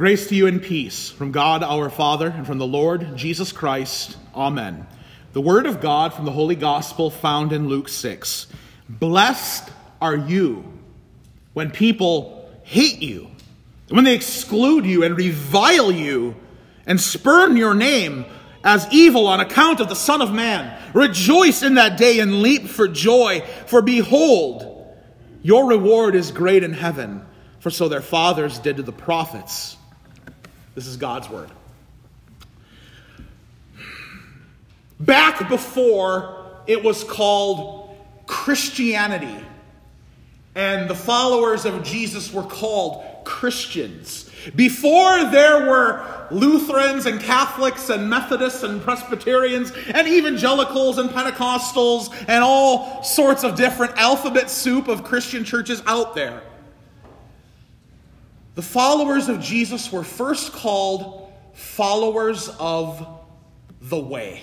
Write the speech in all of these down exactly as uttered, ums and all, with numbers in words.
Grace to you and peace from God our Father and from the Lord Jesus Christ. Amen. The word of God from the Holy Gospel found in Luke six. Blessed are you when people hate you, when they exclude you and revile you and spurn your name as evil on account of the Son of Man. Rejoice in that day and leap for joy, for behold, your reward is great in heaven, for so their fathers did to the prophets. This is God's word. Back before it was called Christianity, and the followers of Jesus were called Christians, before there were Lutherans and Catholics and Methodists and Presbyterians and evangelicals and Pentecostals and all sorts of different alphabet soup of Christian churches out there, the followers of Jesus were first called followers of the way.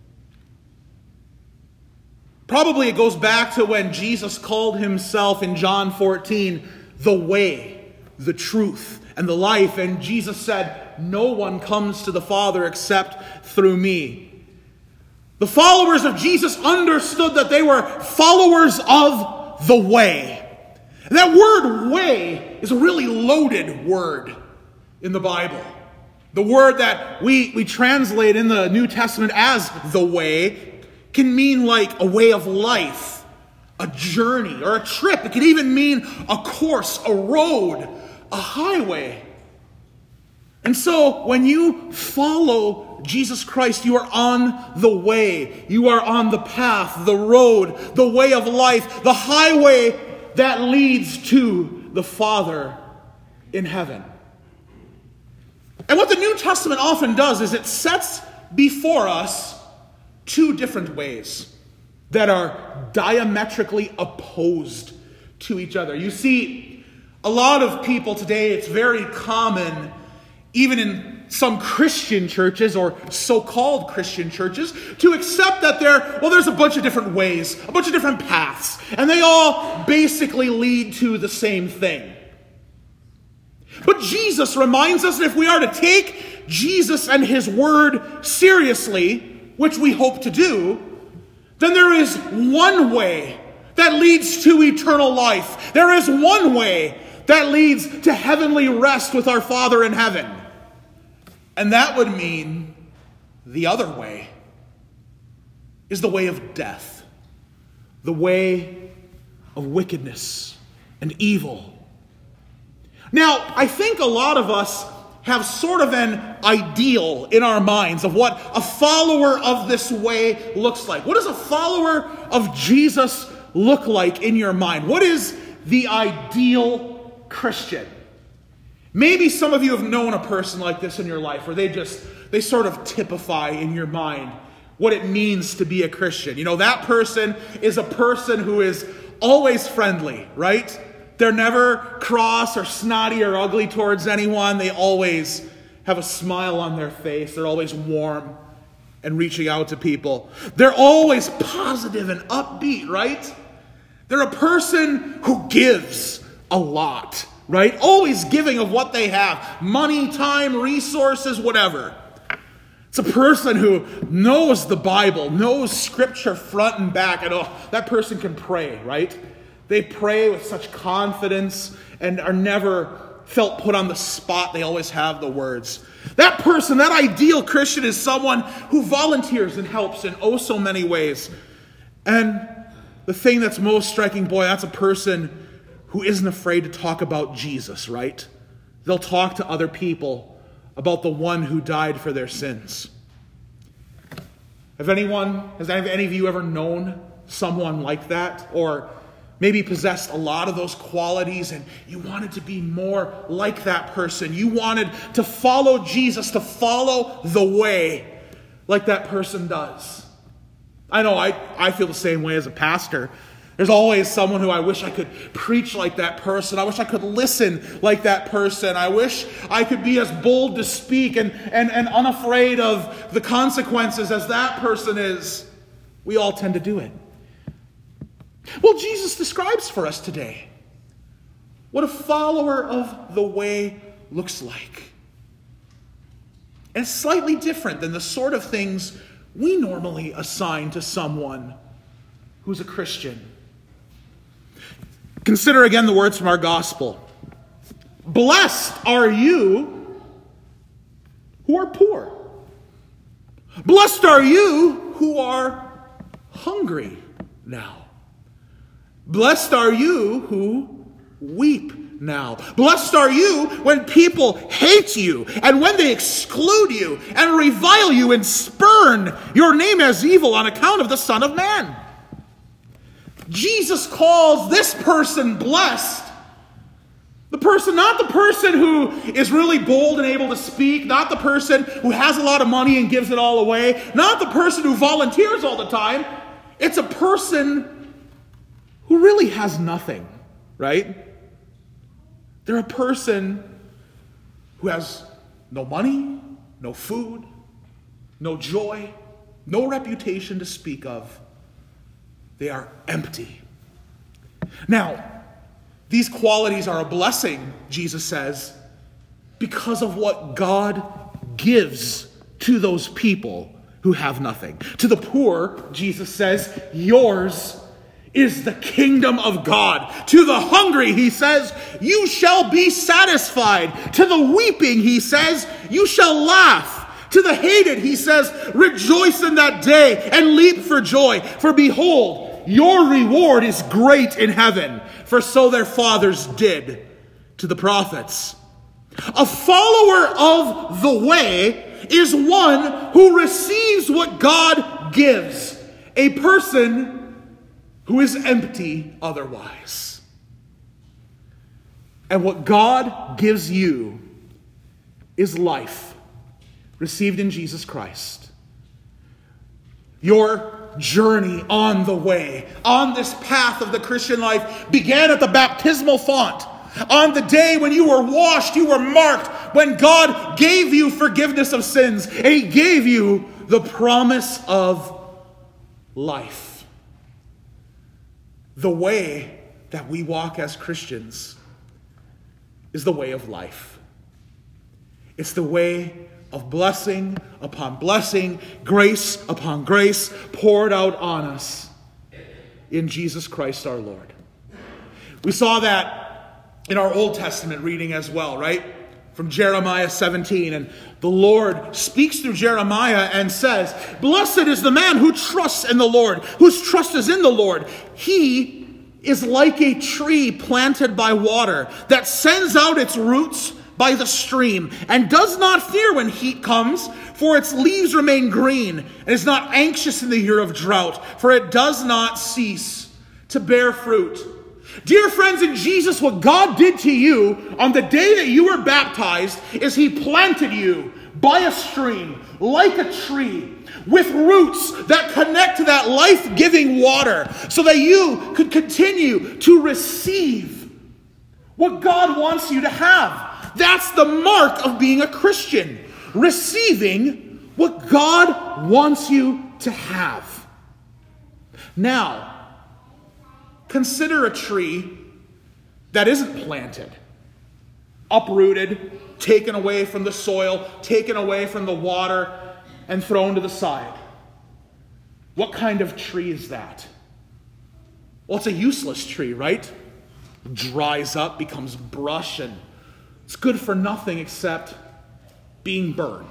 Probably it goes back to when Jesus called himself in John fourteen, the way, the truth, and the life. And Jesus said, no one comes to the Father except through me. The followers of Jesus understood that they were followers of the way. And that word way is a really loaded word in the Bible. The word that we, we translate in the New Testament as the way can mean like a way of life, a journey, or a trip. It can even mean a course, a road, a highway. And so when you follow Jesus Christ, you are on the way. You are on the path, the road, the way of life, the highway that leads to the Father in heaven. And what the New Testament often does is it sets before us two different ways that are diametrically opposed to each other. You see, a lot of people today, it's very common, even in some Christian churches or so-called Christian churches, to accept that there, well, there's a bunch of different ways, a bunch of different paths, and they all basically lead to the same thing. But Jesus reminds us that if we are to take Jesus and his word seriously, which we hope to do, then there is one way that leads to eternal life. There is one way that leads to heavenly rest with our Father in heaven. And that would mean the other way is the way of death, the way of wickedness and evil. Now, I think a lot of us have sort of an ideal in our minds of what a follower of this way looks like. What does a follower of Jesus look like in your mind? What is the ideal Christian? Maybe some of you have known a person like this in your life, where they just, they sort of typify in your mind what it means to be a Christian. You know, that person is a person who is always friendly, right? They're never cross or snotty or ugly towards anyone. They always have a smile on their face. They're always warm and reaching out to people. They're always positive and upbeat, right? They're a person who gives a lot, right? Always giving of what they have. Money, time, resources, whatever. It's a person who knows the Bible, knows Scripture front and back. And oh, that person can pray, right? They pray with such confidence and are never felt put on the spot. They always have the words. That person, that ideal Christian, is someone who volunteers and helps in oh so many ways. And the thing that's most striking, boy, that's a person who isn't afraid to talk about Jesus, right? They'll talk to other people about the one who died for their sins. Have anyone, has any of you ever known someone like that? Or maybe possessed a lot of those qualities and you wanted to be more like that person. You wanted to follow Jesus, to follow the way like that person does. I know I, I feel the same way as a pastor. There's always someone who I wish I could preach like that person. I wish I could listen like that person. I wish I could be as bold to speak and, and, and unafraid of the consequences as that person is. We all tend to do it. Well, Jesus describes for us today what a follower of the way looks like. And it's slightly different than the sort of things we normally assign to someone who's a Christian. Consider again the words from our gospel. Blessed are you who are poor. Blessed are you who are hungry now. Blessed are you who weep now. Blessed are you when people hate you and when they exclude you and revile you and spurn your name as evil on account of the Son of Man. Jesus calls this person blessed. The person, not the person who is really bold and able to speak, not the person who has a lot of money and gives it all away, not the person who volunteers all the time. It's a person who really has nothing, right? They're a person who has no money, no food, no joy, no reputation to speak of. They are empty. Now, these qualities are a blessing, Jesus says, because of what God gives to those people who have nothing. To the poor, Jesus says, yours is the kingdom of God. To the hungry, he says, you shall be satisfied. To the weeping, he says, you shall laugh. To the hated, he says, rejoice in that day and leap for joy. For behold, your reward is great in heaven. For so their fathers did to the prophets. A follower of the way is one who receives what God gives. A person who is empty otherwise. And what God gives you is life, received in Jesus Christ. Your journey on the way, on this path of the Christian life, began at the baptismal font. On the day when you were washed, you were marked, when God gave you forgiveness of sins, and he gave you the promise of life. The way that we walk as Christians is the way of life. It's the way of blessing upon blessing, grace upon grace, poured out on us in Jesus Christ our Lord. We saw that in our Old Testament reading as well, right? From Jeremiah seventeen. And the Lord speaks through Jeremiah and says, blessed is the man who trusts in the Lord, whose trust is in the Lord. He is like a tree planted by water that sends out its roots by the stream, and does not fear when heat comes, for its leaves remain green, and is not anxious in the year of drought, for it does not cease to bear fruit. Dear friends, in Jesus, what God did to you on the day that you were baptized is he planted you by a stream, like a tree, with roots that connect to that life-giving water, so that you could continue to receive what God wants you to have. That's the mark of being a Christian. Receiving what God wants you to have. Now, consider a tree that isn't planted, uprooted, taken away from the soil, taken away from the water, and thrown to the side. What kind of tree is that? Well, it's a useless tree, right? It dries up, becomes brush, and it's good for nothing except being burned.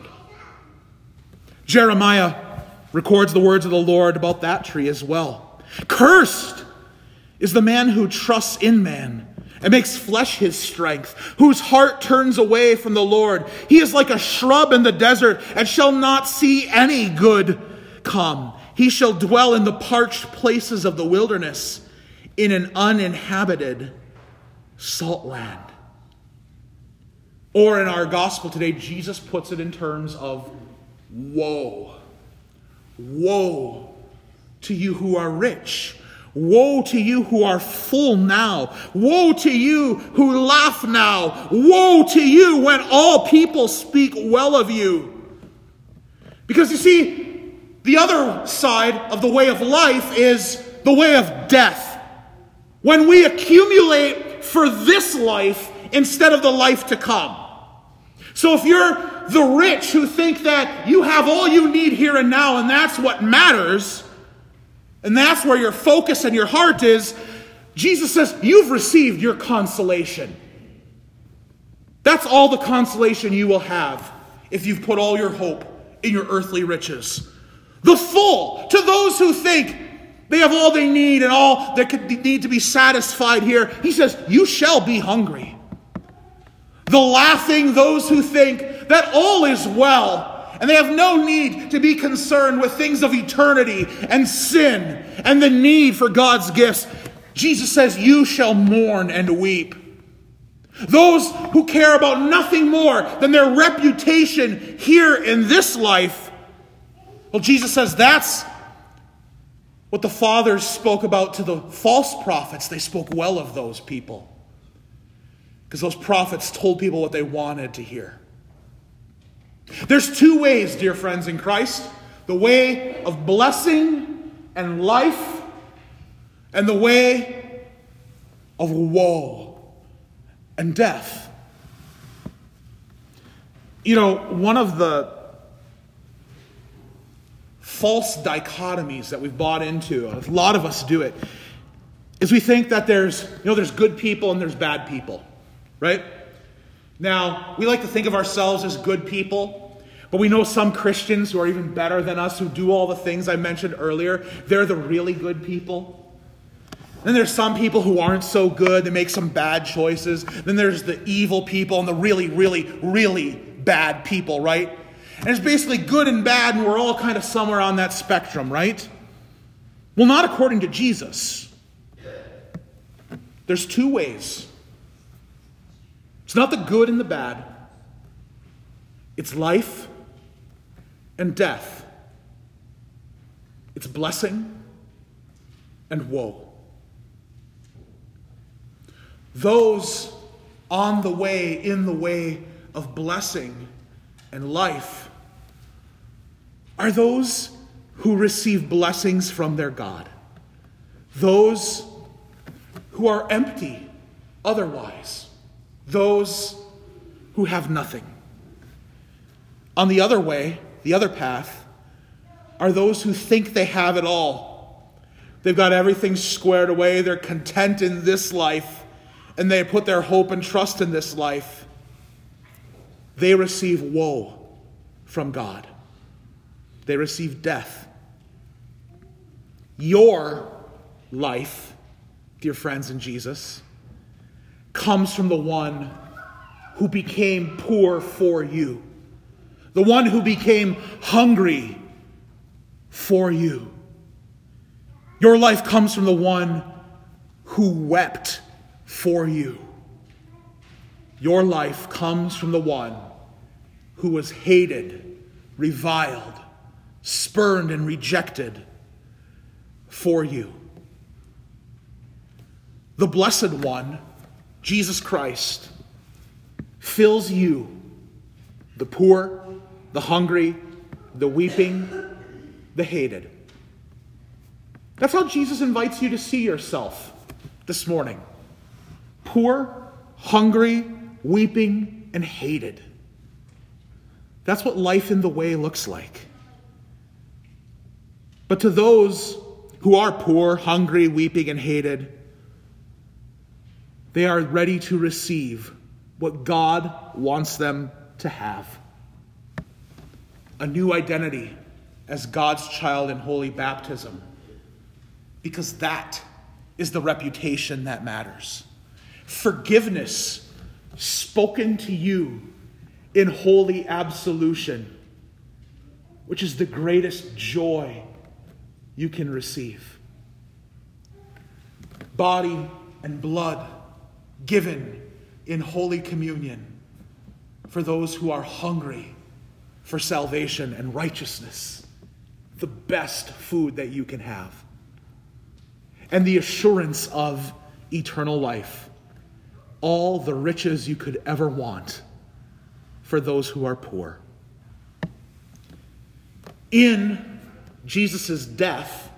Jeremiah records the words of the Lord about that tree as well. Cursed is the man who trusts in man and makes flesh his strength, whose heart turns away from the Lord. He is like a shrub in the desert and shall not see any good come. He shall dwell in the parched places of the wilderness, in an uninhabited salt land. Or in our gospel today, Jesus puts it in terms of woe. Woe to you who are rich. Woe to you who are full now. Woe to you who laugh now. Woe to you when all people speak well of you. Because you see, the other side of the way of life is the way of death. When we accumulate for this life instead of the life to come. So if you're the rich who think that you have all you need here and now, and that's what matters, and that's where your focus and your heart is, Jesus says, you've received your consolation. That's all the consolation you will have if you've put all your hope in your earthly riches. The full, to those who think they have all they need and all that could need to be satisfied here, he says, you shall be hungry. The laughing, those who think that all is well and they have no need to be concerned with things of eternity and sin and the need for God's gifts. Jesus says, you shall mourn and weep. Those who care about nothing more than their reputation here in this life, well, Jesus says that's what the fathers spoke about to the false prophets. They spoke well of those people, because those prophets told people what they wanted to hear. There's two ways, dear friends in Christ. The way of blessing and life, and the way of woe and death. You know, one of the false dichotomies that we've bought into, a lot of us do it, is we think that there's, you know, there's good people and there's bad people, right? Now, we like to think of ourselves as good people, but we know some Christians who are even better than us, who do all the things I mentioned earlier. They're the really good people. Then there's some people who aren't so good. They make some bad choices. Then there's the evil people and the really, really, really bad people, right? And it's basically good and bad, and we're all kind of somewhere on that spectrum, right? Well, not according to Jesus. There's two ways. It's not the good and the bad. It's life and death. It's blessing and woe. Those on the way, in the way of blessing and life, are those who receive blessings from their God. Those who are empty otherwise. Those who have nothing. On the other way, the other path, are those who think they have it all. They've got everything squared away. They're content in this life. And they put their hope and trust in this life. They receive woe from God. They receive death. Your life, dear friends in Jesus, comes from the one who became poor for you. The one who became hungry for you. Your life comes from the one who wept for you. Your life comes from the one who was hated, reviled, spurned, and rejected for you. The Blessed One, Jesus Christ, fills you, the poor, the hungry, the weeping, the hated. That's how Jesus invites you to see yourself this morning. Poor, hungry, weeping, and hated. That's what life in the way looks like. But to those who are poor, hungry, weeping, and hated, they are ready to receive what God wants them to have. A new identity as God's child in holy baptism. Because that is the reputation that matters. Forgiveness spoken to you in holy absolution, which is the greatest joy you can receive. Body and blood given in holy communion for those who are hungry for salvation and righteousness. The best food that you can have. And the assurance of eternal life. All the riches you could ever want for those who are poor. In Jesus' death,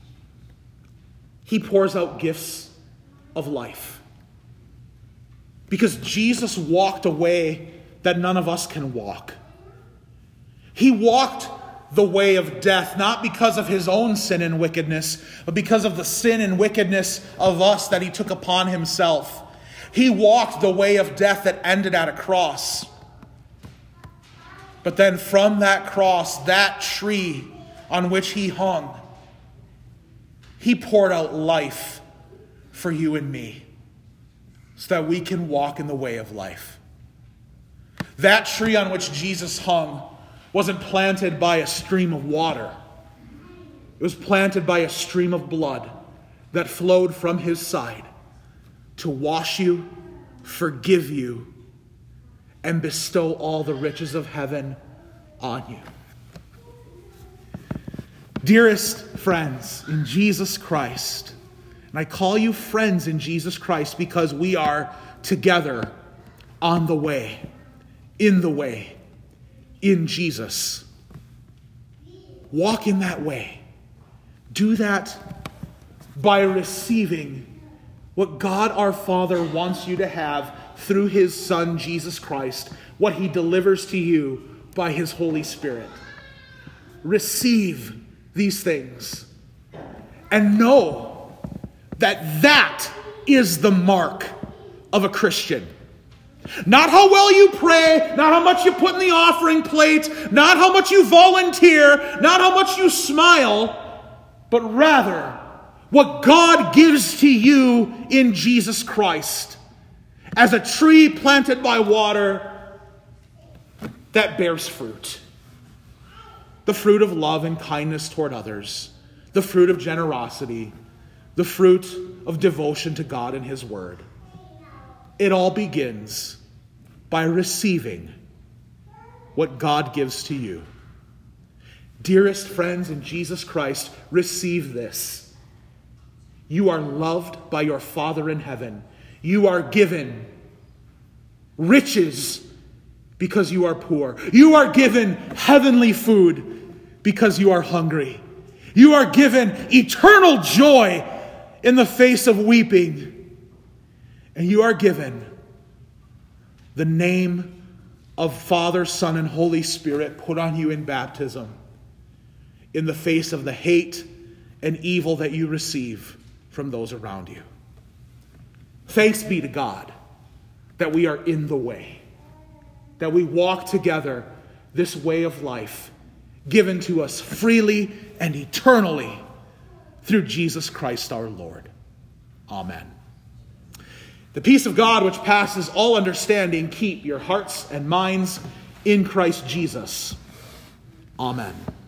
he pours out gifts of life. Because Jesus walked away that none of us can walk. He walked the way of death, not because of his own sin and wickedness, but because of the sin and wickedness of us that he took upon himself. He walked the way of death that ended at a cross. But then from that cross, that tree on which he hung, he poured out life for you and me so that we can walk in the way of life. That tree on which Jesus hung wasn't planted by a stream of water. It was planted by a stream of blood that flowed from his side to wash you, forgive you, and bestow all the riches of heaven on you. Dearest friends in Jesus Christ, and I call you friends in Jesus Christ because we are together on the way, in the way, in Jesus. Walk in that way. Do that by receiving what God our Father wants you to have through his Son, Jesus Christ, what he delivers to you by his Holy Spirit. Receive these things and know that that is the mark of a Christian. Not how well you pray, not how much you put in the offering plate, not how much you volunteer, not how much you smile, but rather what God gives to you in Jesus Christ as a tree planted by water that bears fruit. The fruit of love and kindness toward others, the fruit of generosity, the fruit of devotion to God and his word. It all begins by receiving what God gives to you. Dearest friends in Jesus Christ, receive this. You are loved by your Father in heaven. You are given riches because you are poor. You are given heavenly food because you are hungry. You are given eternal joy in the face of weeping. And you are given the name of Father, Son, and Holy Spirit put on you in baptism in the face of the hate and evil that you receive from those around you. Thanks be to God that we are in the way, that we walk together this way of life given to us freely and eternally through Jesus Christ our Lord. Amen. The peace of God, which passes all understanding, keep your hearts and minds in Christ Jesus. Amen.